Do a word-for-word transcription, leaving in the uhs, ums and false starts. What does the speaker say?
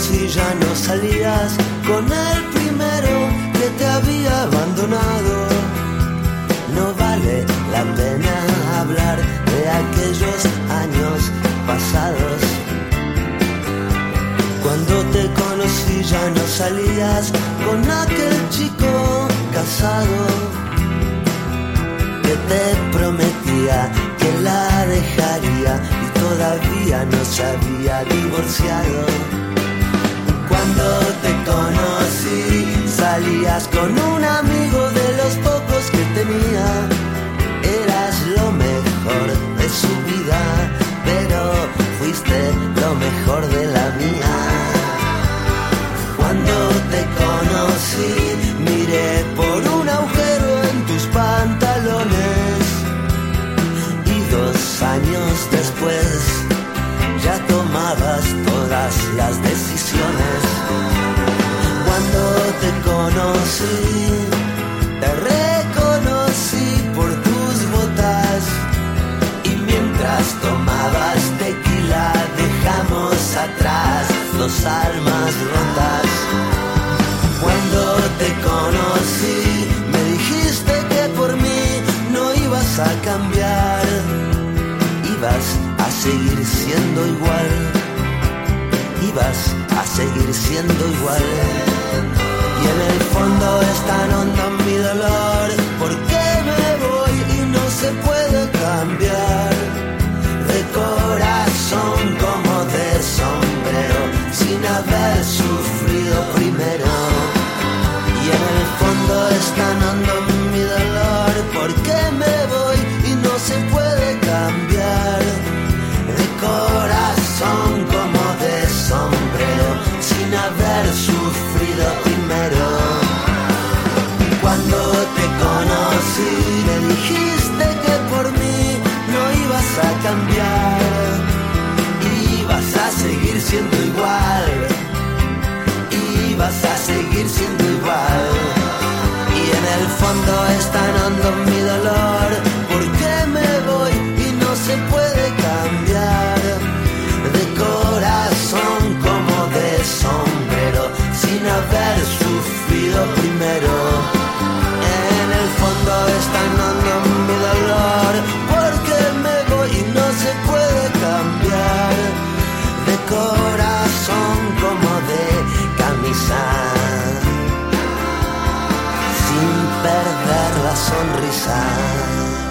conocí ya no salías con el primero que te había abandonado. No vale la pena hablar de aquellos años pasados. Cuando te conocí ya no salías con aquel chico casado que te prometía que la dejaría y todavía no se había divorciado. Cuando te conocí salías con un amigo de los pocos que tenía. Eras lo mejor de su vida, pero fuiste lo mejor de la mía. Cuando te conocí miré por un agujero en tus pantalones y dos años después ya tomabas todas las decisiones. Cuando te conocí, te reconocí por tus botas y mientras tomabas tequila dejamos atrás dos almas rotas. Cuando te conocí, me dijiste que por mí no ibas a cambiar, ibas a seguir siendo igual, ibas a seguir siendo igual. Y en el fondo es tan hondo mi dolor, porque me voy y no se puede cambiar. De corazón como de sombrero, sin haber sufrido primero. Y en el fondo es tan hondo mi dolor, porque me voy y no se puede cambiar. De corazón como de sombrero, sin haber sufrido primero. Cuando te conocí me dijiste que por mí no ibas a cambiar, ibas a seguir siendo igual, ibas a seguir siendo igual. Y en el fondo es tan hondo mi dolor, porque me voy y no se puede cambiar. De corazón como de sombrero, sin haber sufrido primero. En el fondo es tan hondo mi dolor, porque me voy y no se puede cambiar. De corazón como de camisa, sin perder la sonrisa.